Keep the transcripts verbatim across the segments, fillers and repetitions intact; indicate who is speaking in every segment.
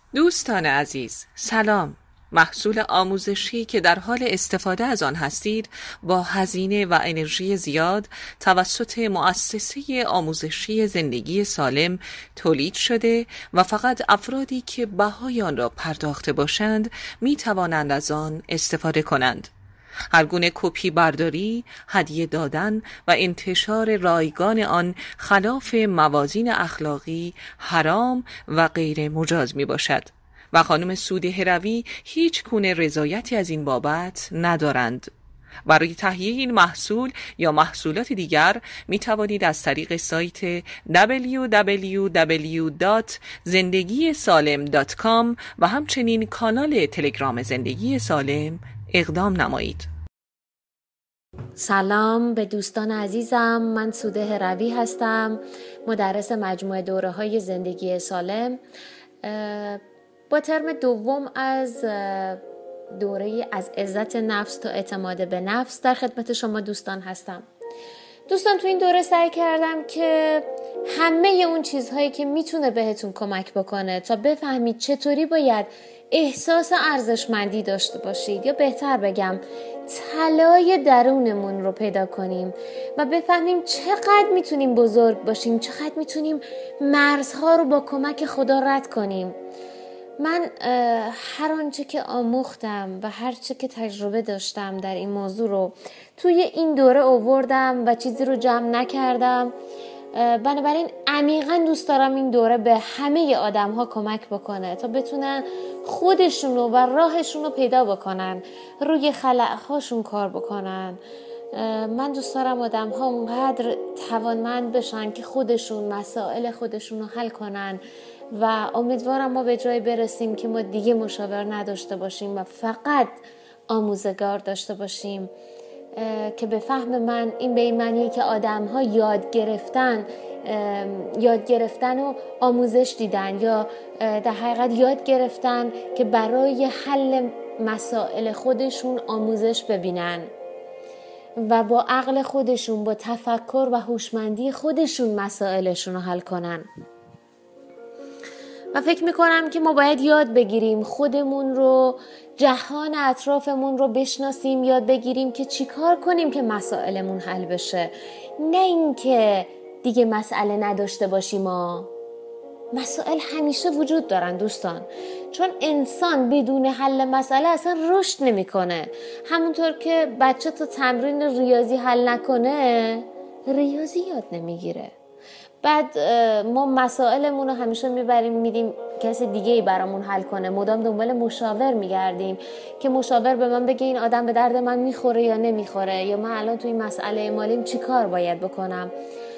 Speaker 1: دوستان عزیز، سلام. محصول آموزشی که در حال استفاده از آن هستید با هزینه و انرژی زیاد توسط مؤسسه آموزشی زندگی سالم تولید شده و فقط افرادی که بهای آن را پرداخته باشند می توانند از آن استفاده کنند. هر گونه کپی برداری، هدیه دادن و انتشار رایگان آن خلاف موازین اخلاقی، حرام و غیر مجاز می باشد و خانم سوده هروی هیچ گونه رضایتی از این بابت ندارند. برای تهیه این محصول یا محصولات دیگر می توانید از طریق سایت دبلیو دبلیو دبلیو دات زندگی سالم دات کام و همچنین کانال تلگرام زندگی سالم اقدام نمایید.
Speaker 2: سلام به دوستان عزیزم، من سوده هروی هستم، مدرس مجموعه دوره های زندگی سالم. با ترم دوم از دوره از عزت نفس تا اعتماد به نفس در خدمت شما دوستان هستم. دوستان، تو این دوره سعی کردم که همه اون چیزهایی که میتونه بهتون کمک بکنه تا بفهمید چطوری باید احساس ارزشمندی داشته باشید، یا بهتر بگم طلای درونمون رو پیدا کنیم و بفهمیم چقدر میتونیم بزرگ باشیم، چقدر میتونیم مرزها رو با کمک خدا رد کنیم. من هر آنچه که آموختم و هر چه که تجربه داشتم در این موضوع رو توی این دوره آوردم و چیزی رو جمع نکردم. بنابراین عمیقاً دوست دارم این دوره به همه آدم ها کمک بکنه تا بتونن خودشونو و راهشون رو پیدا بکنن، روی خلأهاشون کار بکنن. من دوست دارم آدم ها اونقدر توانمند بشن که خودشون مسائل خودشون رو حل کنن و امیدوارم ما به جای برسیم که ما دیگه مشاور نداشته باشیم و فقط آموزگار داشته باشیم. که به فهم من این به این معنیه که آدم ها یاد گرفتن یاد گرفتن و آموزش دیدن، یا در حقیقت یاد گرفتن که برای حل مسائل خودشون آموزش ببینن و با عقل خودشون، با تفکر و هوشمندی خودشون مسائلشون رو حل کنن. و فکر میکنم که ما باید یاد بگیریم خودمون رو، جهان اطرافمون رو بشناسیم، یاد بگیریم که چی کار کنیم که مسائلمون حل بشه، نه اینکه دیگه مسئله نداشته باشیم. ما مسائل همیشه وجود دارن دوستان، چون انسان بدون حل مسئله اصلا رشد نمیکنه. همونطور که بچه تا تمرین ریاضی حل نکنه ریاضی یاد نمیگیره. بعد ما مسائلمون رو همیشه میبریم میدیم کسی دیگه ای برامون حل کنه، مدام دنبال مشاور میگردیم که مشاور به من بگه این آدم به درد من میخوره یا نمیخوره، یا من الان توی مسئله مالیم چی کار باید بکنم.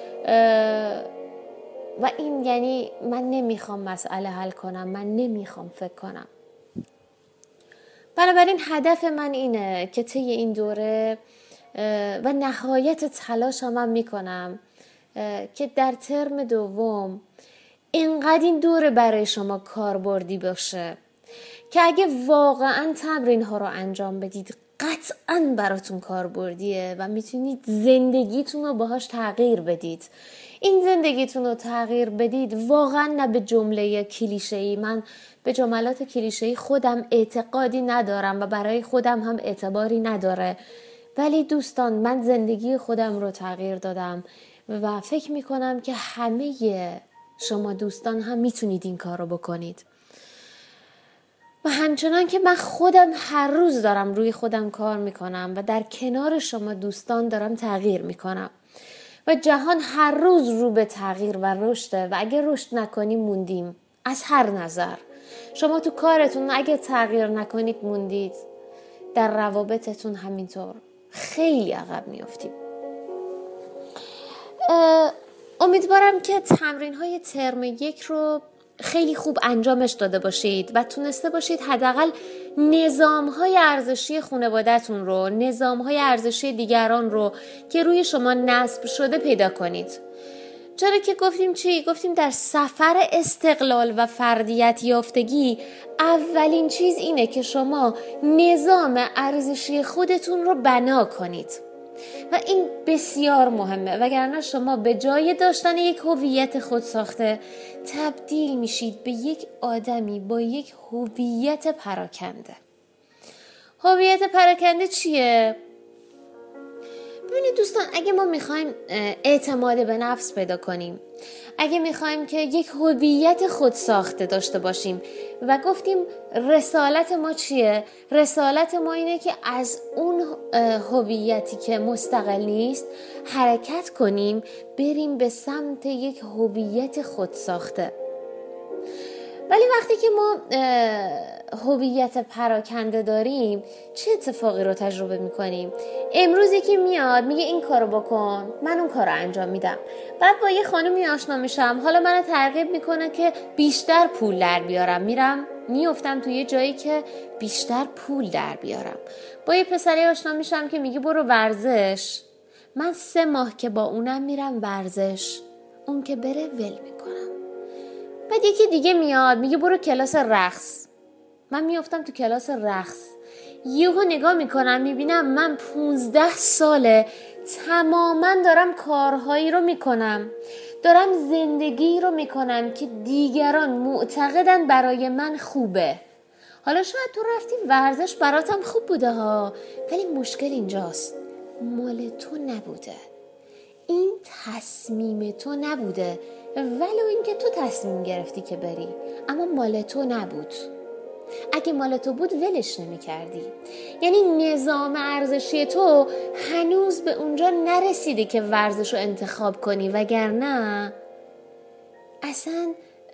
Speaker 2: و این یعنی من نمیخوام مسئله حل کنم، من نمیخوام فکر کنم. بنابراین هدف من اینه که طی این دوره و نهایت تلاشم هم میکنم که در ترم دوم اینقدر این دوره برای شما کاربردی باشه که اگه واقعا تمرین ها رو انجام بدید قطعا براتون کاربردیه و میتونید زندگیتون رو باهاش تغییر بدید. این زندگیتون رو تغییر بدید واقعا نه به جمله کلیشه‌ای. من به جملات کلیشه‌ای خودم اعتقادی ندارم و برای خودم هم اعتباری نداره، ولی دوستان من زندگی خودم رو تغییر دادم و فکر میکنم که همه شما دوستان هم میتونید این کار رو بکنید. و همچنان که من خودم هر روز دارم روی خودم کار میکنم و در کنار شما دوستان دارم تغییر میکنم و جهان هر روز رو به تغییر و رشده و اگه رشد نکنیم موندیم از هر نظر. شما تو کارتون اگه تغییر نکنید موندید، در روابطتون همینطور خیلی عقب میافتیم. امیدوارم که تمرین های ترم یک رو خیلی خوب انجامش داده باشید و تونسته باشید حداقل نظام های ارزشی خانواده‌تون رو، نظام های ارزشی دیگران رو که روی شما نصب شده پیدا کنید. چرا که گفتیم چی؟ گفتیم در سفر استقلال و فردیت یافتگی اولین چیز اینه که شما نظام ارزشی خودتون رو بنا کنید. و این بسیار مهمه، وگرنه شما به جای داشتن یک هویت خود ساخته تبدیل میشید به یک آدمی با یک هویت پراکنده. هویت پراکنده چیه؟ ببینید دوستان، اگه ما میخوایم اعتماد به نفس پیدا کنیم، اگه میخوایم که یک هویت خود ساخته داشته باشیم و گفتیم رسالت ما چیه؟ رسالت ما اینه که از اون هویتی که مستقل نیست حرکت کنیم، بریم به سمت یک هویت خود ساخته. ولی وقتی که ما هویت پراکنده داریم چه اتفاقی رو تجربه میکنیم؟ امروز یکی میاد میگه این کارو بکن، من اون کارو انجام میدم. بعد با یه خانومی آشنا میشم، حالا منو ترغیب میکنه که بیشتر پول در بیارم، میرم میافتم توی یه جایی که بیشتر پول در بیارم. با یه پسری آشنا میشم که میگه برو ورزش، من سه ماه که با اونم میرم ورزش، اون که بره ول میکنم. بعد یکی دیگه میاد میگه برو کلاس رقص، من میافتم تو کلاس رقص، یهو نگاه میکنم میبینم من پونزده ساله تماما دارم کارهایی رو میکنم، دارم زندگی رو میکنم که دیگران معتقدن برای من خوبه. حالا شاید تو رفتی ورزش براتم خوب بوده ها، ولی مشکل اینجاست، مال تو نبوده، این تصمیم تو نبوده، ولو اینکه تو تصمیم گرفتی که بری، اما مال تو نبود. اگه مال تو بود ولش نمی کردی. یعنی نظام ارزشی تو هنوز به اونجا نرسیده که ورزش رو انتخاب کنی، وگرنه اصلا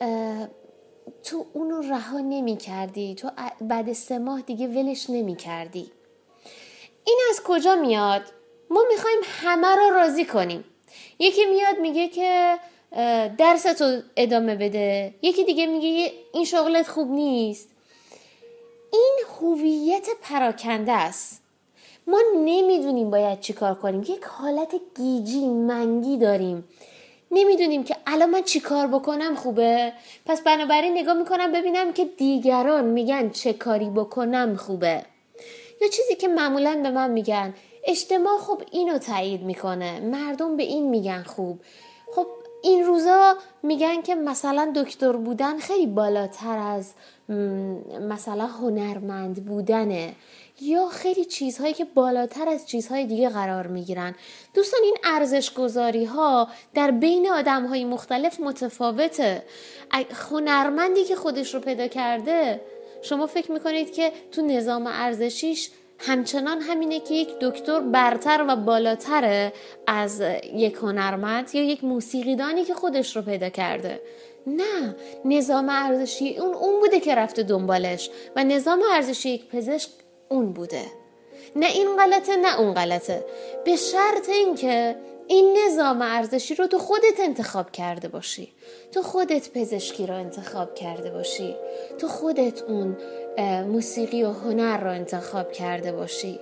Speaker 2: تو اونو رها نمی کردی، تو بعد سه ماه دیگه ولش نمی کردی. این از کجا میاد؟ ما میخوایم همه رو راضی کنیم. یکی میاد میگه که درستو ادامه بده، یکی دیگه میگه این شغلت خوب نیست. این هویت پراکنده است. ما نمیدونیم باید چی کار کنیم، یک حالت گیجی منگی داریم، نمیدونیم که الان من چی کار بکنم خوبه، پس بنابراین نگاه میکنم ببینم که دیگران میگن چه کاری بکنم خوبه. یا چیزی که معمولاً به من میگن اجتماع خب اینو تایید میکنه، مردم به این میگن خوب. خب این روزا میگن که مثلا دکتر بودن خیلی بالاتر از مثلا هنرمند بودنه، یا خیلی چیزهایی که بالاتر از چیزهای دیگه قرار میگیرن. دوستان این ارزش گذاری ها در بین آدم های مختلف متفاوته. هنرمندی که خودش رو پیدا کرده، شما فکر میکنید که تو نظام ارزشیش همچنان همینه که یک دکتر برتر و بالاتره از یک هنرمند یا یک موسیقیدانی که خودش رو پیدا کرده؟ نه، نظام ارزشی اون اون بوده که رفته دنبالش، و نظام ارزشی یک پزشک اون بوده. نه این غلطه نه اون غلطه، به شرط اینکه این نظام ارزشی رو تو خودت انتخاب کرده باشی، تو خودت پزشکی رو انتخاب کرده باشی، تو خودت اون موسیقی و هنر رو انتخاب کرده باشی.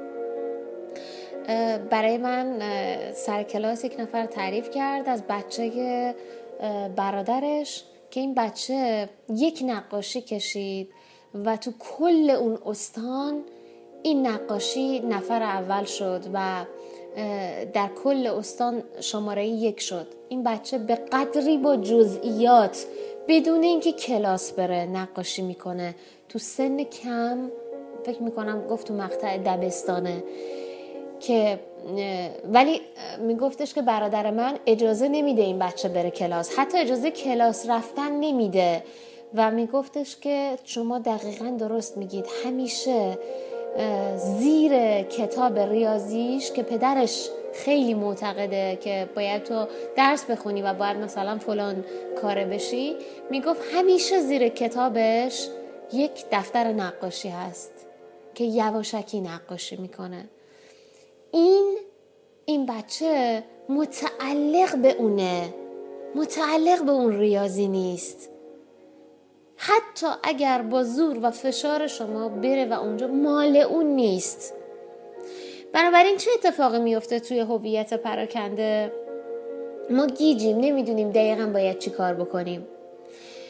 Speaker 2: برای من سر کلاس یک نفر تعریف کرد از بچه برادرش که این بچه یک نقاشی کشید و تو کل اون استان این نقاشی نفر اول شد و در کل استان شماره یک شد. این بچه به قدری با جزئیات بدون اینکه کلاس بره نقاشی میکنه، تو سن کم، فکر میکنم گفت تو مقطع دبستانه، که ولی میگفتش که برادر من اجازه نمیده این بچه بره کلاس، حتی اجازه کلاس رفتن نمیده، و میگفتش که شما دقیقاً درست میگید، همیشه زیر کتاب ریاضیش که پدرش خیلی معتقده که باید تو درس بخونی و باید مثلا فلان کاره بشی، میگفت همیشه زیر کتابش یک دفتر نقاشی هست که یواشکی نقاشی میکنه. این این بچه متعلق به اونه، متعلق به اون ریاضی نیست، حتی اگر با زور و فشار شما بره و اونجا مال اون نیست. بنابراین چه اتفاقی میفته توی هویت پراکنده؟ ما گیجیم، نمیدونیم دقیقاً باید چی کار بکنیم.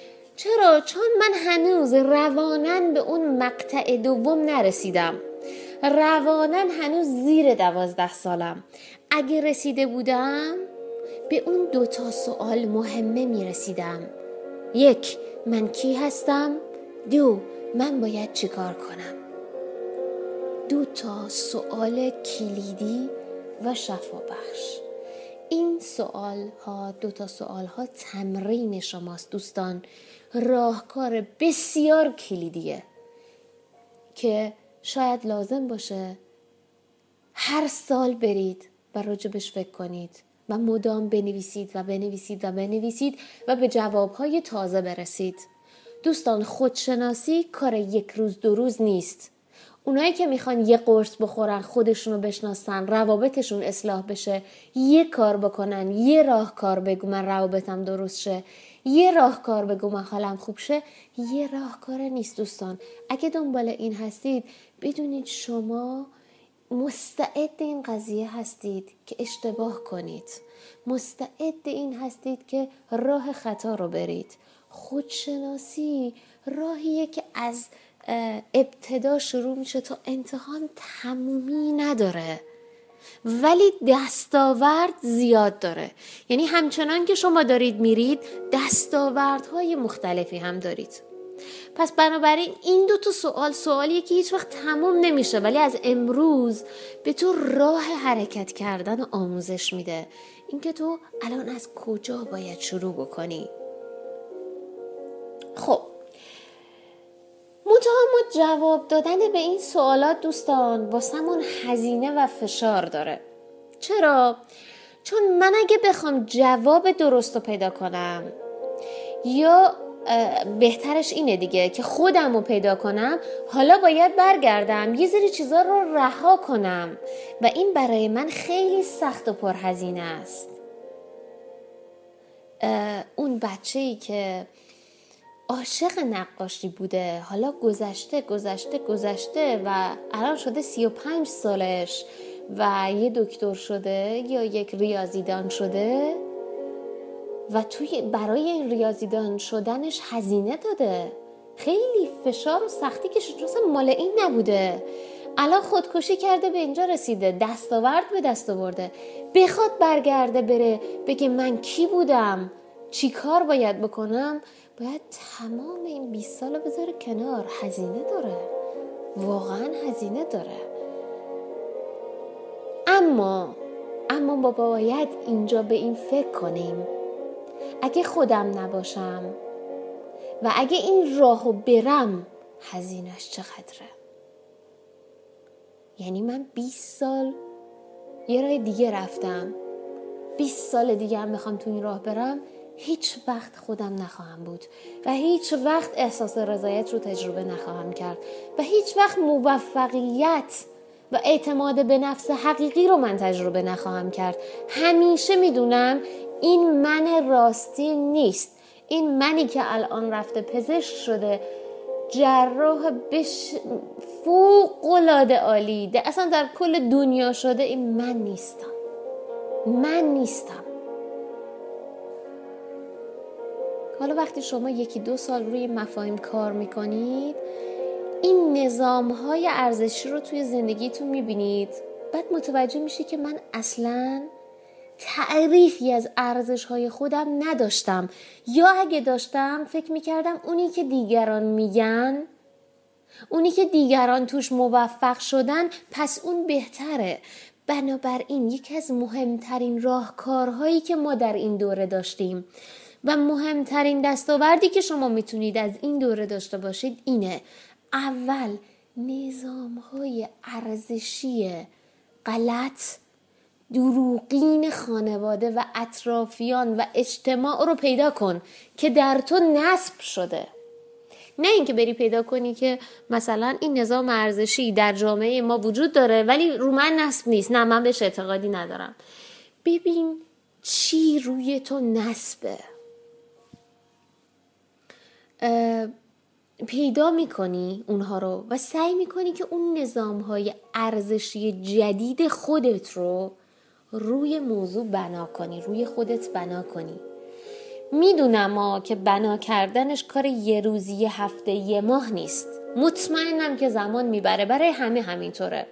Speaker 2: چرا؟ چون من هنوز رواناً به اون مقطع دوم نرسیدم. روانن هنوز زیر دوازده سالم. اگه رسیده بودم به اون دوتا سوال مهمه می رسیدم. یک، من کی هستم؟ دو، من باید چی کار کنم؟ دو تا سوال کلیدی و شفابخش. این سوال ها دو تا سوال ها تمرین شماست دوستان. راهکار بسیار کلیدیه که شاید لازم باشه هر سال برید و راجبش فکر کنید و مدام بنویسید و بنویسید و بنویسید و به جوابهای تازه برسید. دوستان، خودشناسی کار یک روز دو روز نیست. اونایی که میخوان یه قرص بخورن، خودشونو بشناسن، روابطشون اصلاح بشه، یه کار بکنن، یه راهکار بگو من روابطم درست شه، یه راهکار بگو من حالم خوب شه، یه راهکار نیست دوستان. اگه دنبال این هستید بدونید شما مستعد این قضیه هستید که اشتباه کنید. مستعد این هستید که راه خطا رو برید. خودشناسی راهیه که از ابتدا شروع میشه تا امتحان تمومی نداره، ولی دستاورد زیاد داره. یعنی همچنان که شما دارید میرید دستاوردهای مختلفی هم دارید. پس بنابراین این دو تا سوال سوالیه که هیچ وقت تموم نمیشه، ولی از امروز به تو راه حرکت کردن و آموزش میده. اینکه تو الان از کجا باید شروع بکنی. خب متهم جواب دادن به این سوالات دوستان واسمون هزینه و فشار داره. چرا؟ چون من اگه بخوام جواب درست رو پیدا کنم، یا بهترش اینه دیگه که خودم رو پیدا کنم، حالا باید برگردم یه سری چیزا رو رها کنم و این برای من خیلی سخت و پرهزینه است. اون بچه‌ای که عاشق نقاشی بوده، حالا گذشته گذشته گذشته و الان شده سی و پنج سالش و یه دکتر شده یا یک ریاضیدان شده و توی برای این ریاضیدان شدنش هزینه داده، خیلی فشار و سختی که شده، مال این نبوده، الان خودکشی کرده به اینجا رسیده، دستاورد به دست آورده. بخواد برگرده بره بگه من کی بودم، چی کار باید بکنم، باید تمام این بیست سال بذاره کنار. هزینه داره، واقعا هزینه داره. اما اما بابا باید اینجا به این فکر کنیم اگه خودم نباشم و اگه این راهو برم هزینه‌اش چقدره. یعنی من بیست سال یه راه دیگه رفتم، بیست سال دیگه هم میخوام تو این راه برم، هیچ وقت خودم نخواهم بود و هیچ وقت احساس رضایت رو تجربه نخواهم کرد و هیچ وقت موفقیت و اعتماد به نفس حقیقی رو من تجربه نخواهم کرد. همیشه میدونم این من راستی نیست. این منی که الان رفته پزشک شده، جراح بش فوق العاده عالی، ده اصلا در کل دنیا شده، این من نیستم. من نیستم. حالا وقتی شما یکی دو سال روی مفاهیم کار میکنید، این نظام‌های ارزشی رو توی زندگیتون میبینید، بعد متوجه میشی که من اصلاً تعریفی از ارزش‌های خودم نداشتم، یا اگه داشتم فکر میکردم اونی که دیگران میگن، اونی که دیگران توش موفق شدن، پس اون بهتره. بنابراین یکی از مهمترین راهکارهایی که ما در این دوره داشتیم و مهمترین دستاوردی که شما میتونید از این دوره داشته باشید اینه: اول نظام‌های ارزشی غلط، دروغین خانواده و اطرافیان و اجتماع رو پیدا کن که در تو نصب شده. نه اینکه بری پیدا کنی که مثلا این نظام ارزشی در جامعه ما وجود داره ولی رو من نصب نیست، نه من بهش اعتقادی ندارم. ببین چی روی تو نصبه، پیدا میکنی اونها رو و سعی میکنی که اون نظام‌های ارزشی جدید خودت رو روی موضوع بنا کنی، روی خودت بنا کنی. میدونم که بنا کردنش کار یه روزی، یه هفته، یه ماه نیست. مطمئنم که زمان میبره. برای همه همینطوره.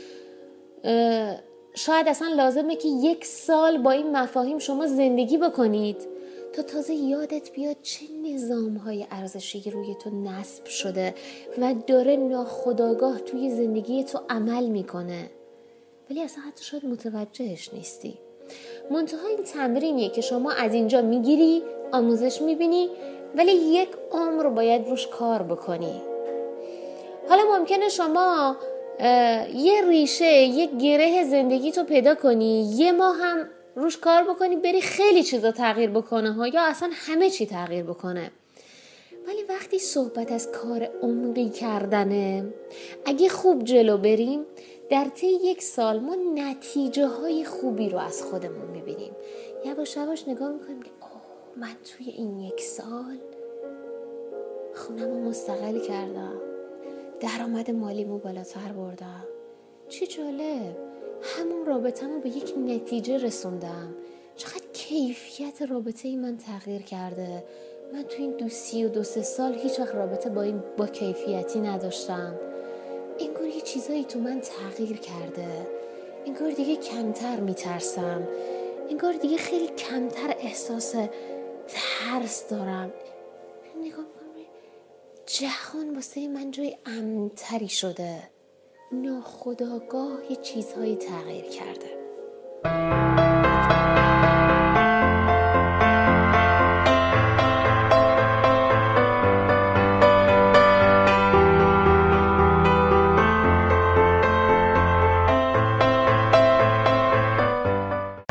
Speaker 2: شاید اصلا لازمه که یک سال با این مفاهیم شما زندگی بکنید تا تازه یادت بیاد چه نظام‌های ارزشی روی تو نصب شده و داره ناخودآگاه توی زندگی تو عمل میکنه، ولی اصلا حتی شاید متوجهش نیستی. منتها این تمرینیه که شما از اینجا میگیری، آموزش میبینی، ولی یک عمر باید روش کار بکنی. حالا ممکنه شما یه ریشه، یه گره زندگی تو پیدا کنی، یه ماه هم روش کار بکنی، بری خیلی چیزا تغییر بکنه ها، یا اصلا همه چی تغییر بکنه. ولی وقتی صحبت از کار عمقی کردنه، اگه خوب جلو بریم، در طی یک سال ما نتیجه های خوبی رو از خودمون میبینیم. یواش یواش نگاه میکنیم که اوه، من توی این یک سال خونمو مستقل کردم، درآمد مالیمو بالاتر بردم. چه جالب، همون رابطه‌مو به یک نتیجه رسوندم. چقدر کیفیت رابطه ای من تغییر کرده. من تو این دو سی و دو سه سال هیچ وقت رابطه با این با کیفیتی نداشتم. انگار یه چیزایی تو من تغییر کرده. انگار دیگه کمتر میترسم. انگار دیگه خیلی کمتر احساس ترس دارم. نگاه کنم، جهان واسه من جای امن‌تری شده. ناخودآگاه یه چیزهایی تغییر کرده.